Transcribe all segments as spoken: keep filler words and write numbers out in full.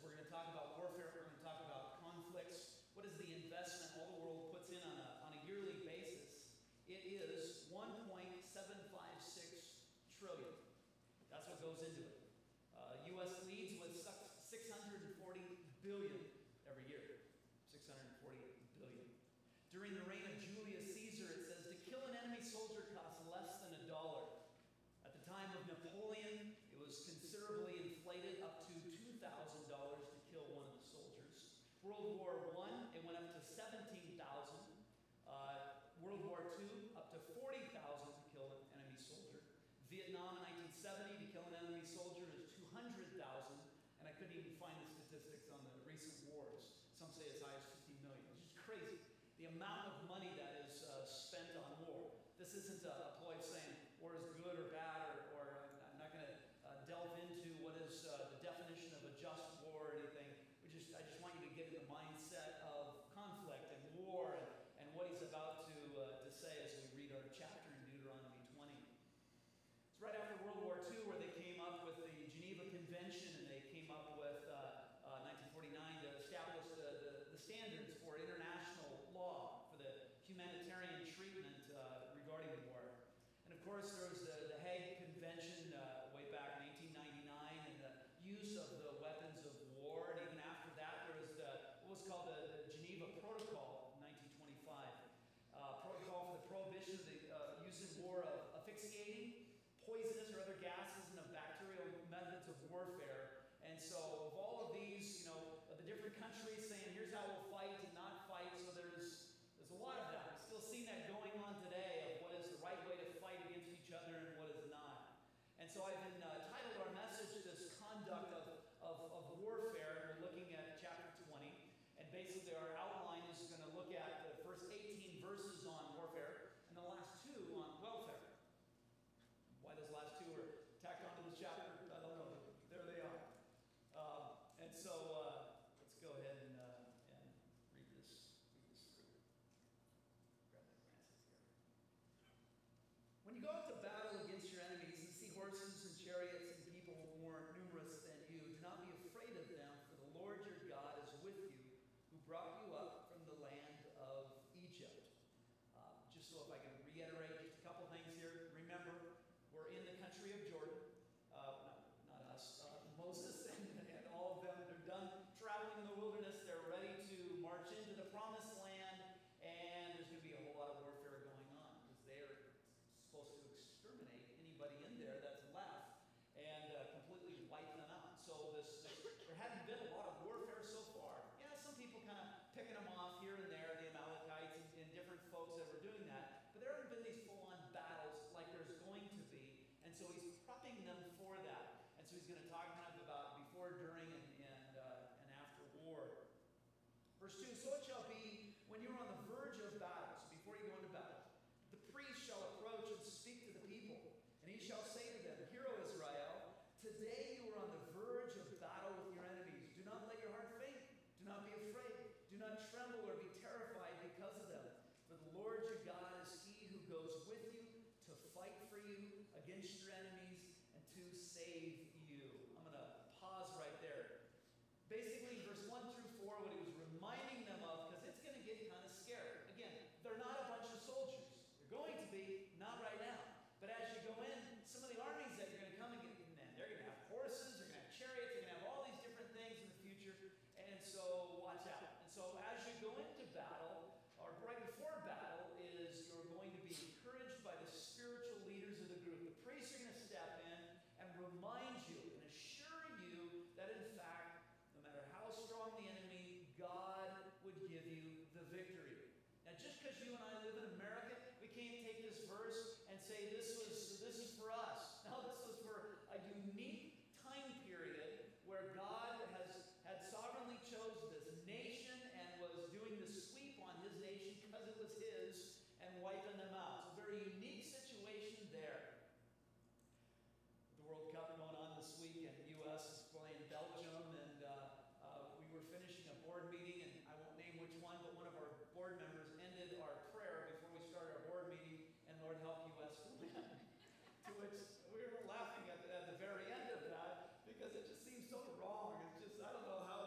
we're going to talk about warfare, we're going to talk about conflicts. What is the investment all the world puts in on a, on a yearly basis? It is one point seven five six trillion. That's what goes into it. Uh, U S leads with six hundred forty billion every year. six hundred forty billion. During the reign of Julius Caesar, it says to kill an enemy soldier costs less than a dollar. At the time of Napoleon, it was considerably inflated up to two thousand dollars to kill one of the soldiers. World War One, it went up to seventeen thousand dollars. Uh, World War Two, up to forty thousand dollars to kill an enemy soldier. Vietnam in nineteen seventy, to kill an enemy soldier is two hundred thousand dollars. And I couldn't even find the statistics on the recent wars. Some say as high as fifty million dollars, which is crazy. The amount of money that is uh, spent on war. This isn't a, a ploy saying war is good or bad, or, or uh, I'm not going to uh, delve into what is uh, the definition of a just war or anything. We just, I just want you to get in the mindset of conflict and war and, and what he's about to, uh, to say as we read our chapter in Deuteronomy twenty. It's right after World War Two where they came up with the Geneva Convention, and they came up with uh, uh, nineteen forty-nine to establish the, the, the standards for international law for the humanitarian treatment uh, regarding war. And of course there was the, the Hague Convention uh, way back in eighteen ninety-nine, and the use of the weapons of war. And even after that there was the, what was called the, the Geneva Protocol in nineteen twenty-five. Uh, protocol for the prohibition of the uh, use in war of asphyxiating, poisonous or other gases, and of bacterial methods of warfare. And so of all of these, you know, of the different countries saying, here's how we'll fight and not fight. So there's there's a lot of that. We're still seeing that going on today of what is the right way to fight against each other and what is not. And so I've been uh, titled our message, this conduct of, of, of warfare, and we're looking at chapter twenty. And basically our outline is going to look at the first eighteen verses on warfare and the last two on welfare. Why those last two are tacked onto this chapter, I don't know. There they are. Um, and so uh, let's go ahead and, uh, and read this, read this through. Grab my glasses here. When you go out to battle against your enemies and see horses and chariots and people more numerous than you, do not be afraid of them, for the Lord your God is with you, who brought you up from the land of Egypt. Uh, just so if I can reiterate just a couple things here. Remember, we're in the country of Jordan. Uh, not, not us. Uh, Moses and, and all of them, they're done traveling in the wilderness. They're ready to march into the promised land. And there's going to be a whole lot of warfare going on, because they're supposed to exterminate anybody in there that's left and uh, completely wipe them out. So this, this, there hadn't been a lot of warfare so far. Yeah, some people kind of picking them off here and there, the Amalekites and, and different folks that were doing that. But there haven't been these full-on battles like there's going to be. And so he's prepping them for that. And so he's going to talk kind of about before, during, and, and, uh, and after war. Verse two, so it shall be when you are on the verge of battle, so before you go into battle, the priest shall approach and speak to the people. And he shall say to them, Hear, O Israel, today you are on the verge of battle with your enemies. Do not let your heart faint. Do not be afraid. Do not tremble or be terrified because of them. For the Lord your God is he who goes with you to fight for you against your enemies and to save you. I'm going to pause right there. Basically, verse one through four, what he was reminding them of, because it's going to get kind of scary. Again, they're not a bunch of soldiers. They're going to be, not right now. But as you go in, some of the armies that you're going to come and get in, they're going to have horses, they're going to have chariots, they're going to have all these different things in the future. And so watch out. And so as you go into battle, or right before battle, is you're going to be encouraged by the spiritual leaders of the group. The priests are going to step in and remind you and assure you that in fact, no matter how strong the enemy, God would give you the victory. Now, just because you and I live in America, we can't take this verse and say this was this is for us. No, this was for a unique time period where God has had sovereignly chosen this nation and was doing the sweep on his nation because it was his and wiping them out. It's a very unique situation there. The World Cup going on this week, and the U S is playing Belgium, and uh, uh, we were finishing a board meeting, and I won't name which one, but one of our board members ended our prayer before we started our board meeting, and Lord help U S to win. To which we were laughing at the, at the very end of that, because it just seems so wrong. It's just, I don't know how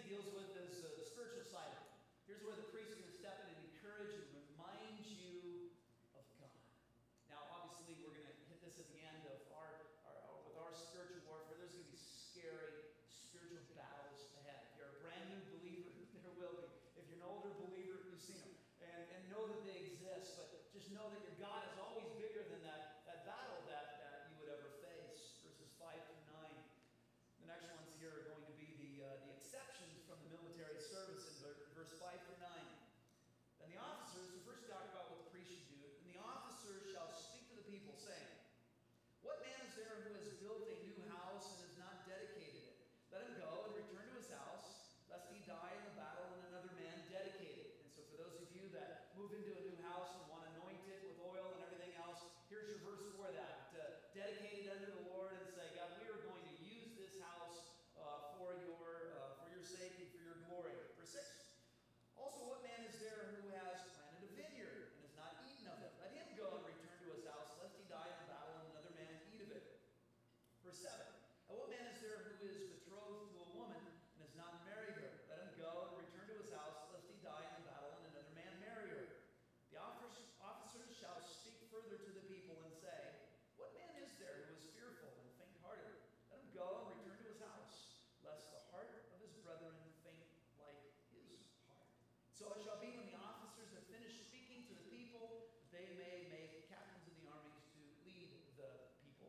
he deals with is uh, the spiritual side of it. Here's where the priest is going to step in and encourage and remind you of God. Now, obviously, we're going to hit this at the end of our, our, our with our spiritual warfare. There's going to be scary spiritual battles ahead. If you're a brand new believer, there will be. If you're an older believer, you've seen them. And, and know that they exist, but just know that your God is always bigger than that, that battle that, that you would ever face. Verses five through nine. The next ones here are going to be the, uh, the exceptions from the military service in verse five through nine. Then the officers, who first talk about what the priest should do, and the officers shall speak to the people, saying, what man is there who has built a new house and has not dedicated it? Let him go and return to his house, lest he die in the battle and another man dedicate it. And so for those of you that move into a new house and want to anoint it with oil and everything else, here's your verse for that. Uh, dedicate it unto the Lord and say, God, we are going to use this house uh, for your uh, for your sake and for your glory. Verse six. Also, what man is there who has planted a vineyard and has not eaten of it? Let him go and return to his house, lest he die in battle and another man eat of it. Verse seven. And what man is there who is betrothed to a woman and has not married her? Let him go and return to his house, lest he die in battle and another man marry her. The officers, officers shall speak further to the people and say, what man is there who is fearful and faint-hearted? Let him go and return to his house, lest the heart of his brethren faint like his heart. So it shall be when the officers have finished speaking to the people, that they may make captains of the armies to lead the people.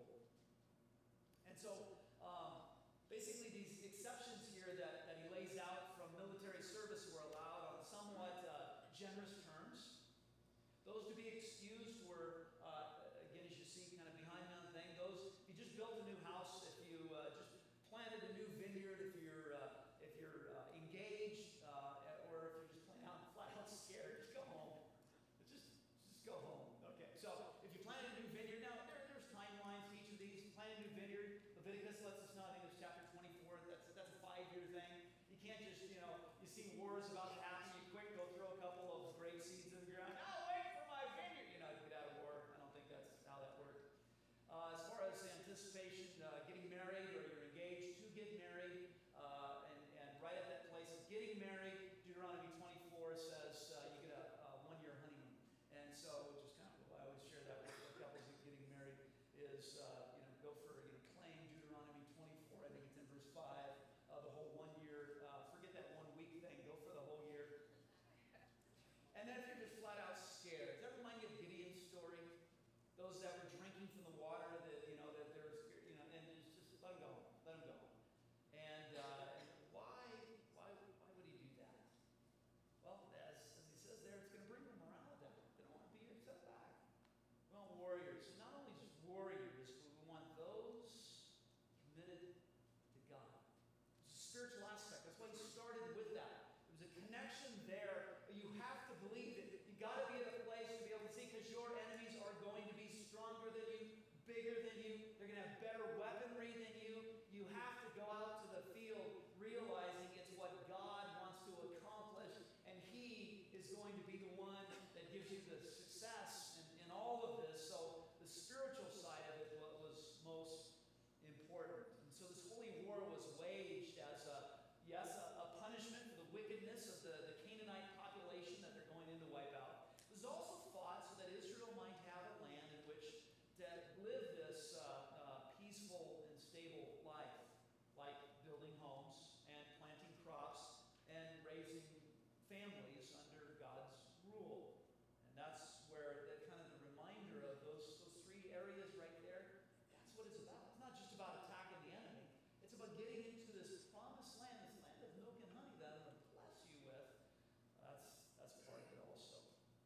And so, um, basically these exceptions here that, that he lays out from military service were allowed on somewhat uh, generous terms. Those to be excused were, uh, again, as you see kind of behind me on the thing, those, if you just built a new house, if you uh, just planted a new vineyard, if you're uh, if you're uh, engaged, uh, or if you're just plain out, flat out scared, just go home. Just, just go home. Okay. So if you planted a new vineyard, now there, there's timelines to each of these. Plant a new vineyard. Leviticus lets us know. I think it's chapter twenty-four. That's that's a five-year thing. You can't just, you know, you see wars about to happen. You quick go throw a couple of grape seeds in the ground. Oh, wait for my vineyard. You know, you get out of war. I don't think that's how that worked. Uh, as far as anticipation, uh, getting married or you're engaged to get married, uh, and, and right at that place of getting married, Deuteronomy twenty-four says uh, you get a, a one-year honeymoon. And so, which is kind of cool. I always share that with couples who are getting married is, uh, you know, go for, you know, claim Deuteronomy twenty-four. I think it's in verse five. Uh, the whole one year, uh, forget that one week thing. Go for the whole year. And then if you're just flat out scared, does that remind you of Gideon's story? Those that were drinking from the water, that, you know, that there's, you know, and it's just let them go, let them go. And, uh, and why, why, why would he do that? Well, as, as he says there, it's going to bring them morale down. They don't want to be set back. We want warriors, and not only just warriors, but we want those committed to God. It's a spiritual aspect. That's why he started with that. There's a connection there. You have to believe it. You got to be at a place to be able to see, because your enemies are going to be stronger than you, bigger than you. They're going to have better weaponry than you. You have to go out to the field realizing it's what God wants to accomplish, and he is going to be the one that gives you the success in, in all of this. So the spiritual side of it was most important. And so this holy war was waged as a, yes, a, a punishment for the wickedness of the, the Canaanite population that they're going in to wipe out. It was also fought so that Israel might have a land in which to live this uh, uh, peaceful and stable life, like building homes and planting crops and raising families under God's rule. And that's where that kind of the reminder of those, those three areas right there, that's what it's about. It's not just about attacking the enemy. It's about getting into this promised land, this land of milk and honey that I'm going to bless you with. That's, that's part of it also.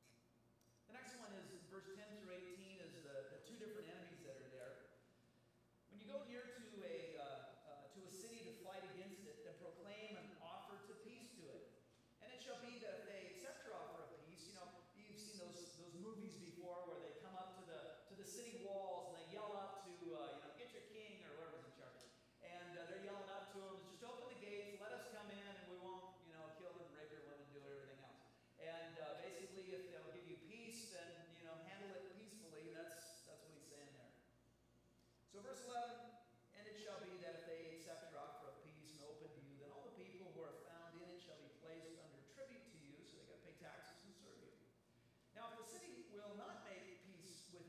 The next one is verse ten through eighteen is the, the two different enemies that are there. When you go near to a uh, uh, to a city to fight against it, then proclaim and offer to peace to it. And it shall be that if they accept your offer of peace, you know, you've seen those those movies before where they come up to the to the city walls and they yell up to uh, you know, get your king or whoever's in charge, and uh, they're yelling up to them, just open the gates, let us come in, and we won't, you know, kill and rape your women, do everything else. And uh, basically, if they'll give you peace, then, you know, handle it peacefully. That's that's what he's saying there. So verse eleven, and it shall be that if they accept your offer of peace and open to you, then all the people who are found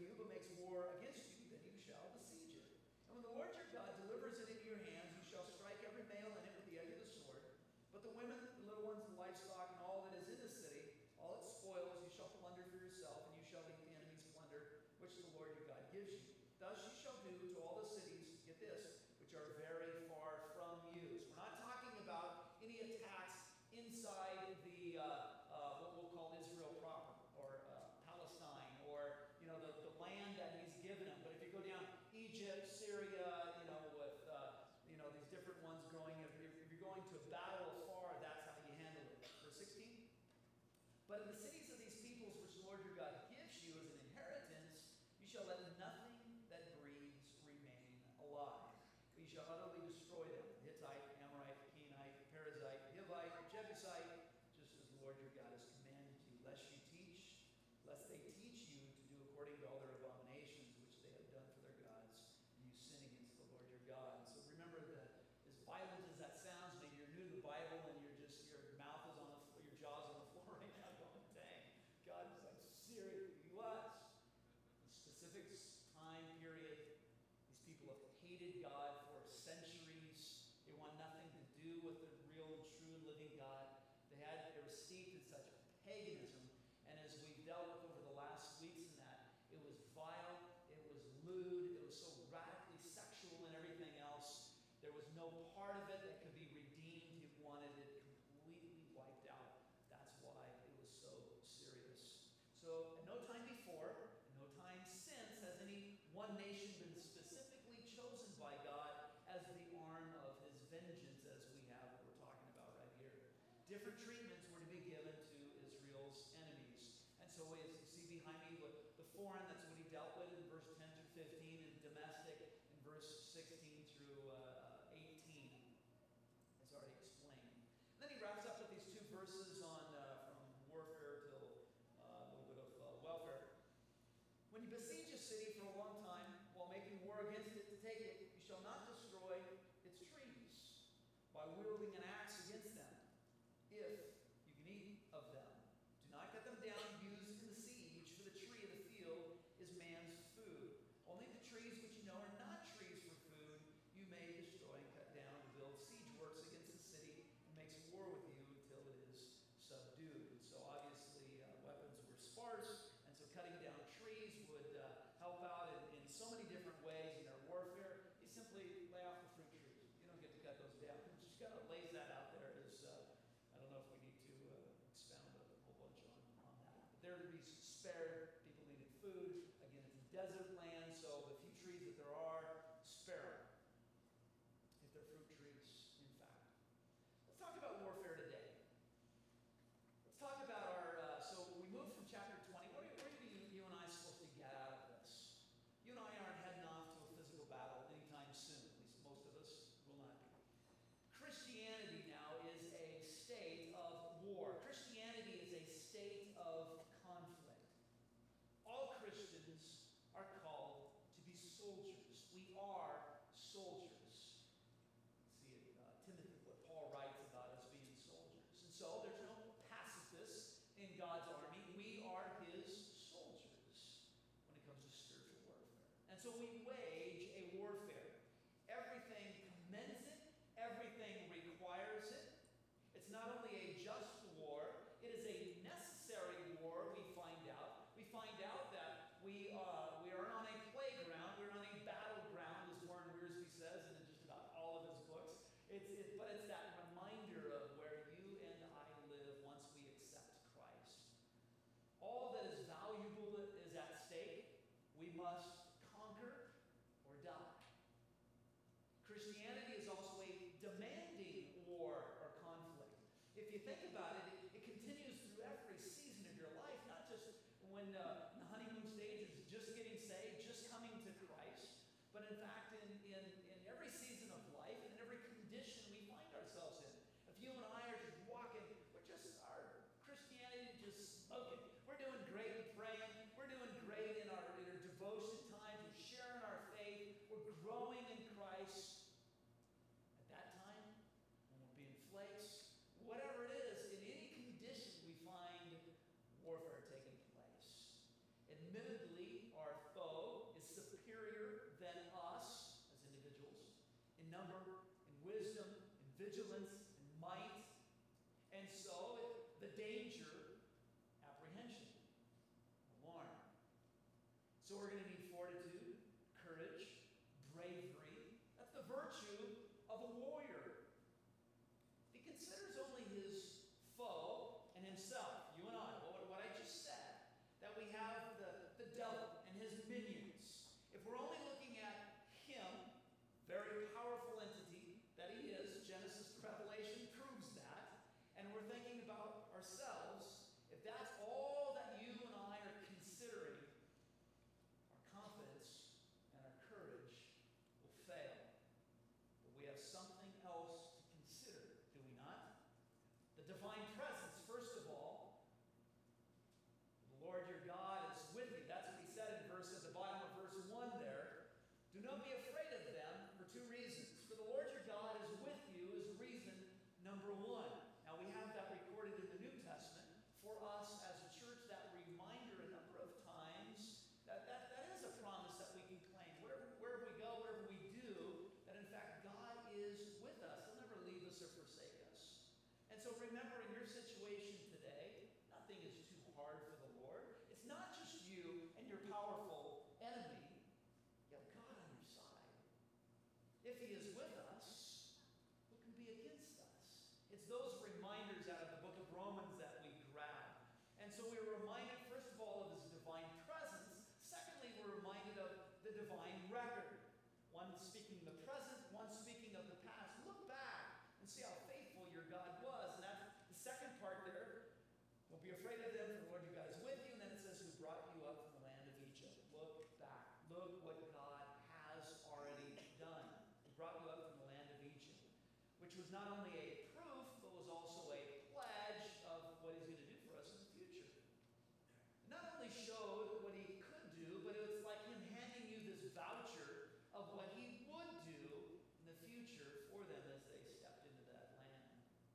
you, but makes war against you, then you shall besiege it. And when the Lord your God delivers it into your hands, you shall strike every male in it with the edge of the sword. But the women, the little ones, the livestock, and all that is in the city, all its spoils, you shall plunder for yourself, and you shall eat the enemy's plunder, which the Lord your God gives you. Thus you shall do to all the cities, get this, which are very far from you. So we're not talking about any attacks inside the, uh, uh, what we'll call Israel proper, or uh, Palestine, or, you know, the, the land that he's given them. But if you go down Egypt, Syria, you know, with, uh, you know, these different ones going, if you're, if you're going to battle afar, that's how you handle it. Verse sixteen. But in the cities of these peoples which the Lord your God gives you as an inheritance, you shall let nothing that breathes remain alive. You shall utterly destroy them, Hittite, Amorite, Canaanite, Perizzite, Hivite, Jebusite, just as the Lord your God has commanded you, lest you teach, lest they teach you to do according to all their abominations which they have done for their gods, and you sin against the Lord your God. So remember that as violent as that sounds, maybe you're new to the Bible and you're just, your mouth is on the floor, your jaw's on the floor right now going, dang, God is like serious. He was. A specific time period, these people have hated God for centuries. They want nothing to do with the real and true and living God. They had, they were steeped in such paganism, and as we've dealt with over the last weeks in that, it was vile, it was lewd, it was so radically sexual and everything else. There was no part of it that could be redeemed. He wanted it completely wiped out. That's why it was so serious. So at no time before, and no time since, has any one nation been specifically chosen by God as the arm of his vengeance, as we have what we're talking about right here. Different treatments were to be given to Israel's enemies. And so as you see behind me, the foreign, that's what he dealt with in verse ten through fifteen, and domestic in verse sixteen through uh, eighteen, as already explained. And then he wraps up with these two verses on uh, from warfare till uh, a little bit of uh, welfare. When you besiege a city for a long time, while making war against it to take it, you shall not destroy its trees by wielding an axe against them, if you can eat of them. Do not cut them down used in the siege, for the tree of the field is man's food. Only the trees which you know are not trees for food, you may destroy and cut down to build siege works against the city, and makes war with you until it is subdued. And so obviously uh, weapons were sparse, and so cutting down trees would uh, help out in, in so many different ways in their warfare. You simply lay off the fruit trees. You don't get to cut those down. Just kind of lays that out there as, uh, I don't know if we need to uh, expound a whole bunch on, on that. But they're to be spared. People needed food. Again, it's a desert land, so the few trees that there are, spare them. If they're fruit trees, in fact. Let's talk about warfare today. Let's talk about our, uh, so we moved from chapter twenty. What are, what are you, you and I supposed to get out of this? You and I aren't heading off to a physical battle anytime soon. At least most of us will not be. Christianity now is a state of war. Christianity is a state of conflict. All Christians are called to be soldiers. We are soldiers. See uh, Timothy, what Paul writes about us being soldiers. And so there's no pacifists in God's army. We are his soldiers when it comes to spiritual warfare. And so we wage a warfare. Everything commends it. Everything requires it. It's not only a just war, it is a necessary war, we find out. We find out that we, uh, we are on a playground, we're on a battleground, as Warren Wiersbe says in just about all of his books. It's, it, but it's that reminder of where you and I live once we accept Christ. All that is valuable is at stake. We must conquer or die. Christianity is also a demanding war or conflict. If you think about it, it, it continues through every season of your life, not just when uh, the honeymoon stage is just getting saved, just coming to Christ, but in fact in, in, in every season of life and in every condition we find ourselves in. If you and I are just walking, we're just, our Christianity just smoking. We're doing great in praying. We're doing great in our, in our devotion times. We're sharing our faith. We're growing in Christ. At that time, when we're being flakes, whatever it is, in any condition we find warfare taking place. wisdom, in vigilance, in might. And so, the danger, apprehension, alarm. So we're going to need fortitude, courage, bravery. That's the virtue of a warrior. He considers only his foe and himself, you and I, what, what I just said, that we have the, the devil and his minions. If we're only looking at him, very powerful entity that he is, Genesis to Revelation proves that, and we're thinking about ourselves, if that's all that you and I are considering, our confidence and our courage will fail. But we have something else to consider, do we not? The divine presence, first of all. The Lord your God is with you. That's what he said in verse at the bottom of verse one there. Do not be afraid of them for two reasons. For the Lord your God is with you is reason number one. Now we have that recorded in the New Testament. For us as a church, that reminder a number of times, that, that, that is a promise that we can claim. Wherever, wherever we go, wherever we do, that in fact God is with us. He'll never leave us or forsake us. And so remember, in your situation today, nothing is too hard for the Lord. It's not just you and your powerful enemy. You have God on your side. If he is with us, who can be against us? It's those reminders out of the book of Romans that we grab. And so we're reminded, first of all, of his divine presence. Secondly, we're reminded of the divine record. One speaking the present, one speaking of the past. Look back and see how faithful your God was. And that's the second part there. Don't be afraid of them, for the Lord your God is with you. And then it says, who brought you up from the land of Egypt. Look back. Look what God has already done. He brought you up from the land of Egypt, which was not only a proof, but was also a pledge of what he's going to do for us in the future. It not only showed what he could do, but it was like him handing you this voucher of what he would do in the future for them as they stepped into that land.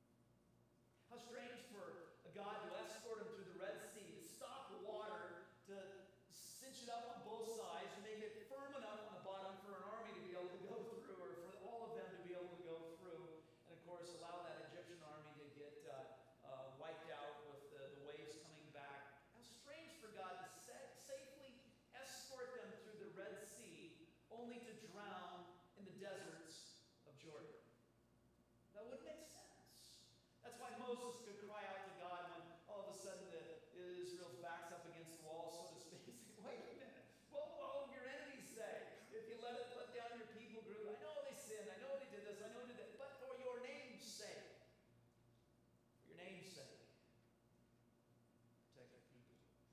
How strange for a God to escort them through the Red Sea, to stop the water, to cinch it up on both sides, and make it firm enough on the bottom for an army to be able to go through, or for all of them to be able to go through, and of course allow that Egyptian army to get uh, uh, wiped out with the, the waves coming back. How strange for God to sa- safely escort them through the Red Sea, only to drown in the deserts of Jordan. That wouldn't make sense. That's why Moses could cry out to God when all of a sudden the, Israel's back's up against the wall, so to speak. Say, wait a minute. What will your enemies say? If you let it let down your people group, I know they sinned, I know they did this, I know they did that, but for your name's sake, for your name's sake, protect your people.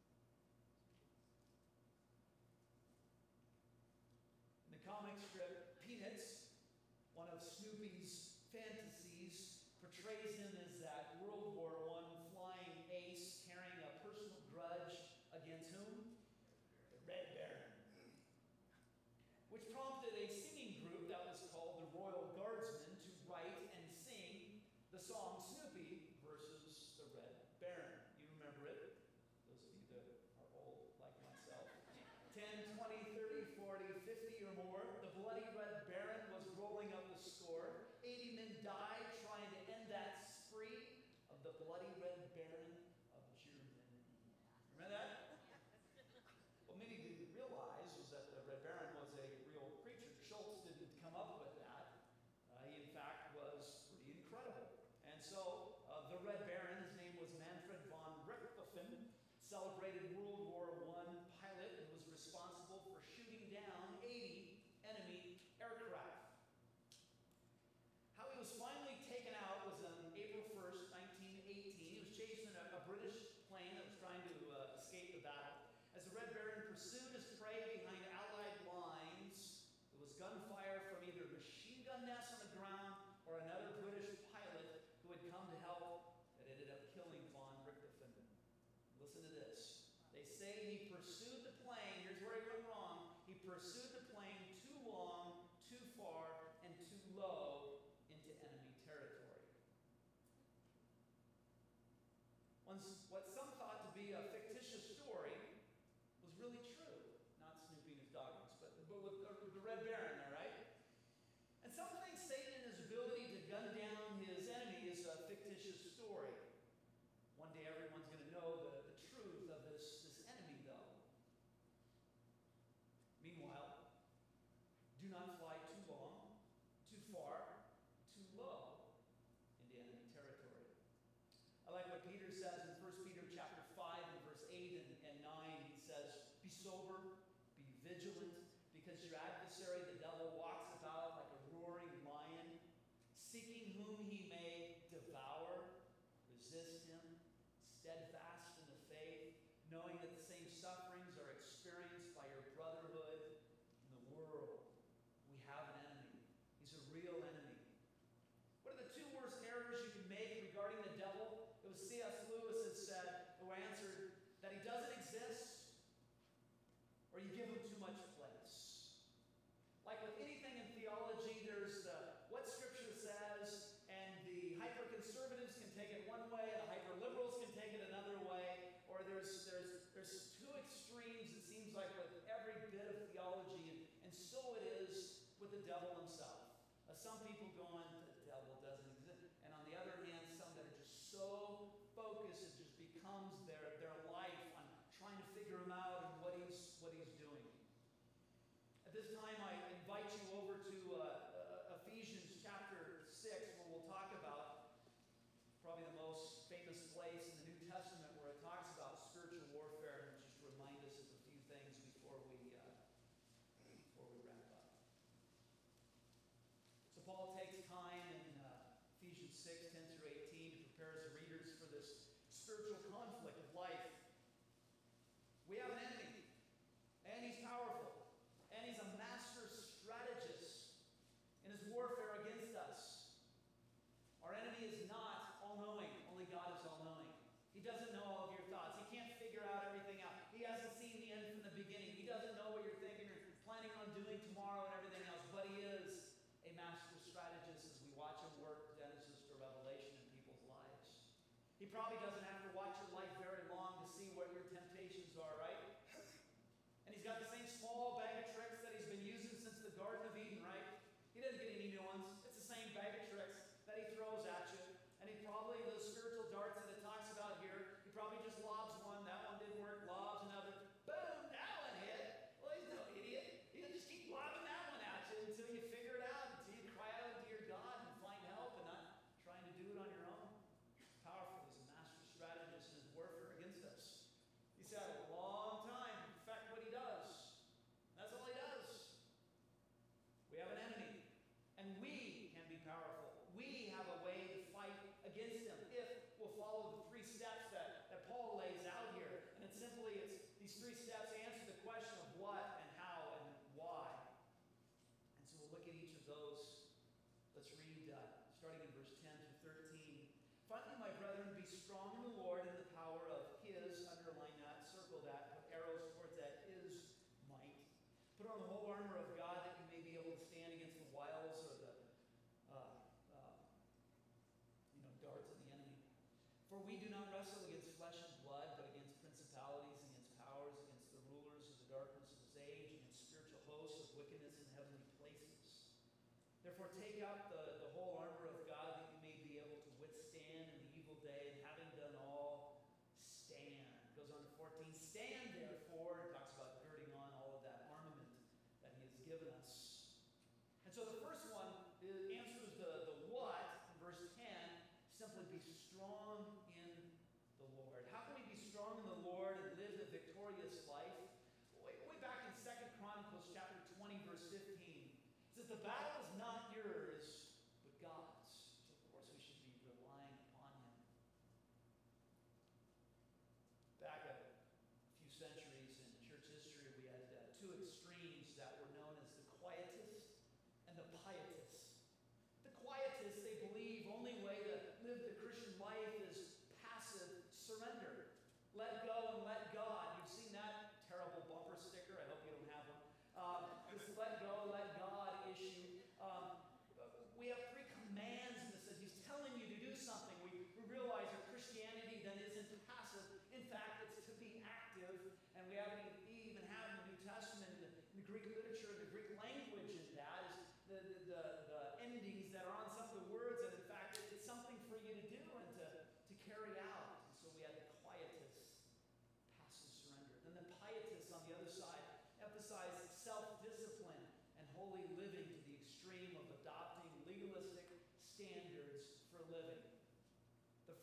In the comic strip Peanuts, one of Snoopy's fantasies portrays him as that World War One flying ace carrying a personal grudge against whom? The Red Baron. Which prompted a singing group that was called the Royal Guardsmen to write and sing the song Snoopy versus the Red Baron. You remember it? Those of you that are old like myself. ten, twenty, thirty, forty, fifty or more. The bloody Red Baron was rolling up the score. eighty men died trying to end that spree of the bloody Red Baron of Germany. Remember that? What many didn't realize was that the Red Baron was a real creature. Schultz didn't come up with that. Uh, he, in fact, was pretty incredible. And so, uh, the Red Baron, his name was Manfred von Richthofen, celebrated World War One pilot and was responsible for shooting down eighty enemy aircraft. How he was finally taken out was on April first, nineteen eighteen. He was chasing a, a British plane that was trying to uh, escape the battle. As the Red Baron pursued his prey behind Allied lines, there was gunfire from either machine gun nests on the ground or another British pilot who had come to help that ended up killing von Richthofen. Listen to this. They say he pursued the plane. Here's where he went wrong. He pursued the plane too long, too far, and too low into enemy territory. Once, what some thought to be a fictitious story was really true. Not Snoopy and his doggies, but, but with the, the Red Baron there, right? And some think Satan in his ability story. One day everyone's going to know the, the truth of this, this enemy, though. Meanwhile, do not fly too long, too far, too low into enemy territory. I like what Peter says in First Peter chapter five and verse eight and, and nine. He says, be sober, be vigilant, because your adversary, the devil, walks about like a roaring lion, seeking whom he may devour. Resist him, steadfast in the faith, knowing that the same sufferings are experienced by your brotherhood in the world. We have an enemy. He's a real enemy. What are the two worst errors you can make regarding the devil? It was C S Lewis that said, who answered, that he doesn't exist, or you give him too much place. Like with anything in theology, there's the what Scripture says, and the hyper-conservatives can take it one way, and the hyper-liberals can take it another way, or there's there's there's two extremes, it seems like, with every bit of theology, and, and so it is with the devil himself. Uh, some people go on, the devil doesn't exist, and on the other hand, some that are just so focused, it just becomes their, their life on trying to figure him out and what he's, what he's doing. At this time, I invite you over to uh, uh, Ephesians chapter six, where we'll talk about probably the most famous place in the New Testament where it talks about spiritual warfare, and just remind us of a few things before we uh, before we wrap up. So Paul takes time in uh, Ephesians six, ten through eighteen to prepare his readers for this spiritual conflict of life. We have an enemy, and he's powerful, and he's a master strategist in his warfare against us. Our enemy is not all-knowing. Only God is all-knowing. He doesn't know all of your thoughts. He can't figure out everything out. He hasn't seen the end from the beginning. He doesn't know what you're thinking or planning on doing tomorrow and everything else, but he is a master strategist as we watch him work Genesis to Revelation in people's lives. He probably doesn't have to watch your life very long to see what your temptations are, right? And he's got the same small bag of tricks that he's been using since the Garden of Eden, right? He doesn't get any new ones. It's the same bag of tricks that he throws at you. And he probably, those spiritual darts that it talks about here, he probably just lobs one, that one didn't work, lobs another, boom, that one hit. Well, he's no idiot. He'll just keep lobbing that one at you until you figure it out, until you cry out to your God and find help and not trying to do it on your own. Powerful. He's a master strategist in his warfare against us. He's had a long time to perfect what he does. That's all he does. We have an enemy, and we can be powerful. We have a way to fight against him if we'll follow the three steps that, that Paul lays out here. And it's simply, it's these three steps answer the question of what and how and why. And so we'll look at each of those. Let's read uh, starting in verse ten through thirteen. Finally, my brethren, be strong in the Lord and the power of his, underline that, circle that, put arrows towards that, his might. Put on the whole armor of God that you may be able to stand against the wiles or the uh, uh, you know, darts of the enemy. For we do not wrestle against flesh and blood, but against principalities, against powers, against the rulers of the darkness of this age, against spiritual hosts of wickedness in heavenly places. Therefore take up the, the whole armor of God that you may be able to withstand in the evil day, and having done all, stand. It goes on to fourteen. Stand therefore, and talks about girding on all of that armament that he has given us. And so the first one answers the, the what, in verse ten, simply be strong in the Lord. How can we be strong in the Lord and live the victorious life? Way, way back in Second Chronicles chapter twenty, verse fifteen, it says, the battle is not yours, but God's. So of course we should be relying upon him. Back a few centuries in church history, we had uh, two extremes that were known as the quietists and the pietists. The quietists, they believe only way to live the Christian life is passive surrender. Let go and let God. You've seen that terrible bumper sticker. I hope you don't have one. Um, this let go, let God issue.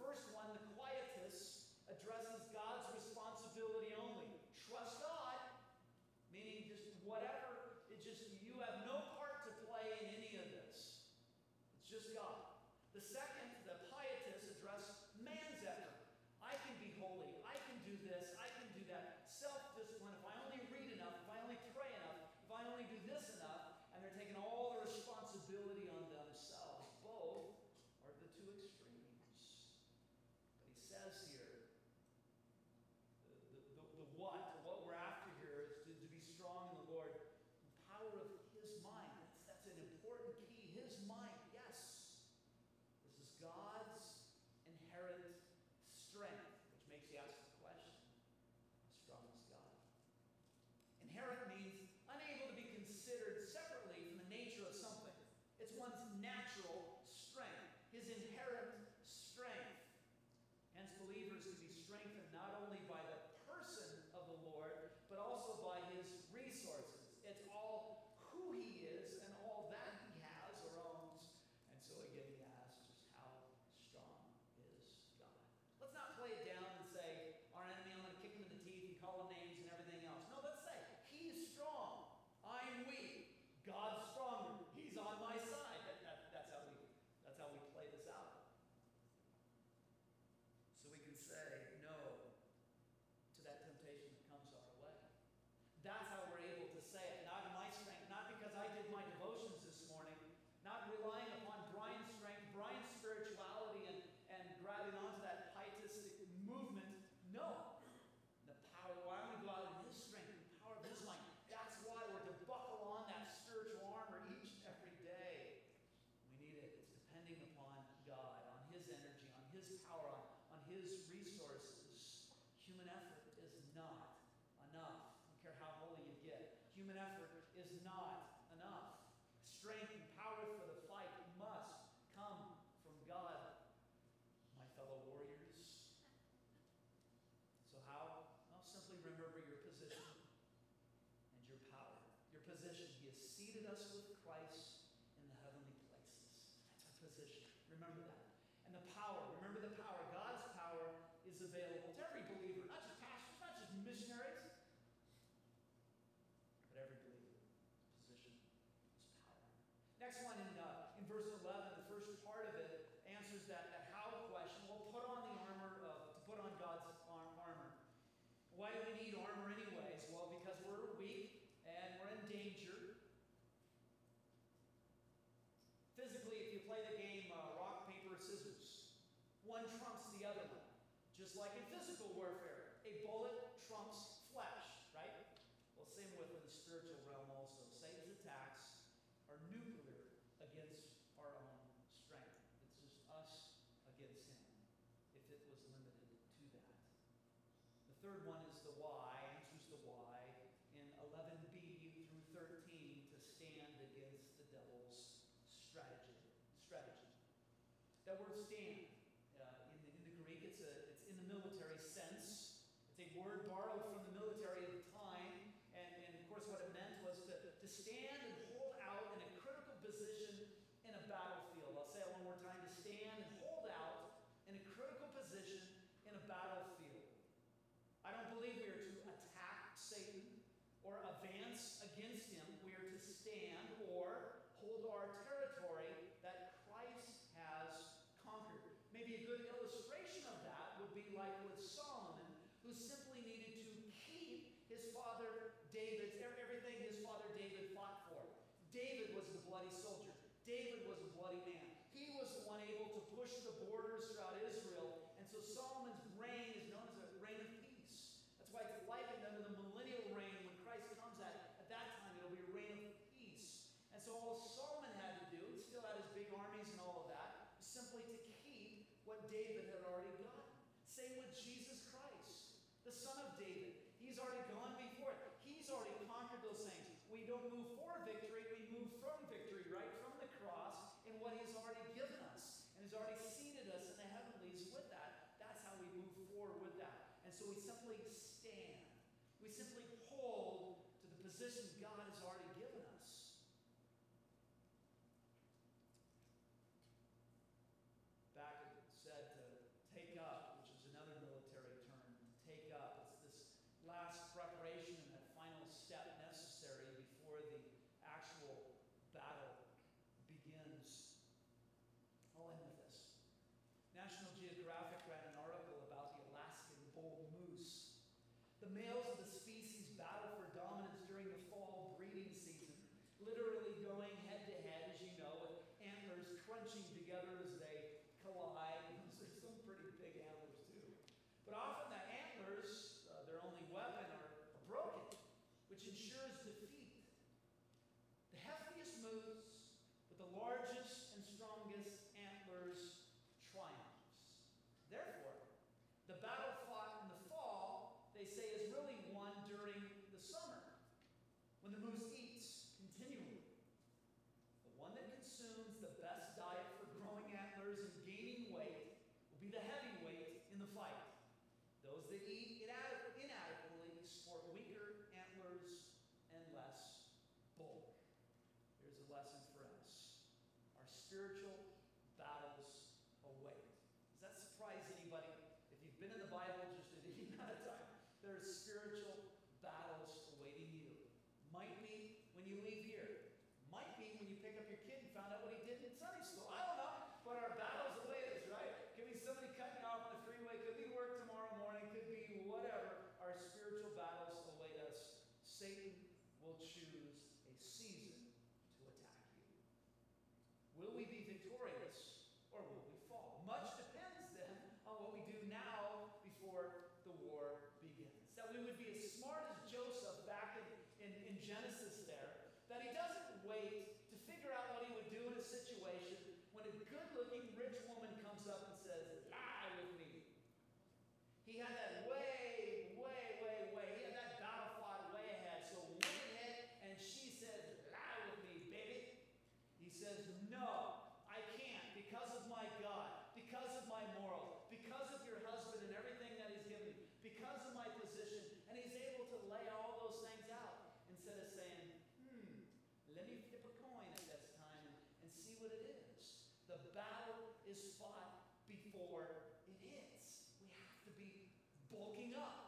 first one, the quietus, addresses God's responsibility only. Trust God, meaning just whatever, it just, you have no part to play in any of this. It's just God. The second, the pietas, address man's effort. I can be holy. I can do this. I can do that. Self-discipline. If I only read enough, if I only pray enough, if I only do this enough, and they're taking all the responsibility on themselves. Both are the two extremes. But he says here, the, the, the, the what, what we're after here is to, to be strong in the Lord. The power of his mind. That's, that's an important key. His mind, yes. This is God's inherent strength, which makes you ask the question, how strong is God? Inherent means unable to be considered separately from the nature of something. It's one's natural strength, his inherent strength. Hence, believers can be strengthened not only by the person of the Lord, but also by his resources. It's all who he is and all that he has or owns. And so again, he asks, just how strong is God? Let's not play it down and say, our enemy, I'm going to kick him in the teeth and call him names and everything else. No, let's say, he is strong. I'm weak. God's stronger. He's on my side. That, that, that's how we that's how we play this out. So we can say no to that temptation that comes our way. That's how we're able to say it. Not in my strength, not because I did my devotions this morning, not relying upon Brian's strength, Brian's spirituality, and, and grabbing onto that pietistic movement. No. The power, well, I'm going to go out in his strength, the power of his might. That's why we're to buckle on that spiritual armor each and every day. We need it. It's depending upon God, on his energy, on his power, on, on his resources. Human effort is not enough. I don't care how holy you get. Human effort is not enough. Strength and power for the fight must come from God, my fellow warriors. So how? Well, simply remember your position and your power. Your position. He has seated us with Christ in the heavenly places. That's our position. Remember that. And the power. Remember the power. God's power is available to every believer, not just pastors, not just missionaries, but every believer. Position is power. Next one in, uh, in verse eleven, the first part of it answers that, that how question. Well, put on the armor of, to put on God's arm, armor. Why do we need armor anyways? Well, because we're weak and we're in danger. Physically, if you play the game uh, rock, paper, scissors, one trumps the other one. Just like in physical warfare, a bullet trumps flesh, right? Well, same with in the spiritual realm also. Satan's attacks are nuclear against our own strength. It's just us against him, if it was limited to that. The third one is the why, answers the why, in eleven b through thirteen, to stand against the devil's strategy. Strategy. That word stand, uh, in, the, in the Greek, it's, a, it's in the military sense. It's a word borrowed from the military of the time, and, and of course what it meant was to, to stand and hold out in a critical position in a battlefield. I'll say it one more time. To stand and hold out in a critical position in a battlefield. I don't believe we are to attack Satan or advance against him. We are to stand or hold our territory that Christ has conquered. Maybe a good illustration of that would be like with Solomon, who simply needed to keep his father David's, everything his father David fought for. David was the bloody soldier. David was a bloody man. He was the one able to push the borders throughout Israel. And so Solomon's reign is known as a reign of peace. That's why it's likened under the millennial reign. When Christ comes at, at that time, it'll be a reign of peace. And so all Solomon had to do, he still had his big armies and all of that, was simply to keep what David had already gotten. Same with Jesus Christ, the son of David. He's already gone before it. He's already conquered those things. We don't move for victory, we move from victory, right from the cross, in what he's already given us. And he's already seated us in the heavenlies with that. That's how we move forward with that. And so we simply stand. We simply hold to the position God has already given us. Back it said to But often the antlers, uh, their only weapon, are, are broken, which ensures defeat. The heftiest moves with the largest and strongest antlers triumphs. Therefore, the battle fought in the fall, they say, is really won during the summer, when the moose eats continually. The one that consumes the best diet for growing antlers and gaining weight will be the heavyweight in the fight. Those that eat inadequ- inadequately sport weaker antlers and less bulk. Here's a lesson for us. Our spiritual battles await. Does that surprise anybody? If you've been in the Bible just a any amount of time, there's spiritual battles awaiting you. Might be when you leave here. Might be when you pick up your kid and found out what he did in Sunday school. I don't know, but our battles await us, right? Could be somebody cutting you off on the freeway. Could be work tomorrow morning. Could be whatever. Our spiritual battles await us. Satan will choose a season to attack you. Will we be victorious or will we fall? Much depends then on what we do now before the war begins. That we would be as smart as Joseph back in, in, in Genesis there, that he doesn't wait to figure out what he would do in a situation when a good-looking rich woman comes up and says, lie with me. He had that way, way, way, way, he had that battle fought way ahead. So went ahead and she says, lie with me, baby. He says, no, I can't because of my God, because of my morals, because of your husband and everything that he's given me, because of my position. And he's able to lay all those things out instead of saying, hmm, let me flip a coin at this time and, and see what it is. The battle is fought before it hits. We have to be bulking up.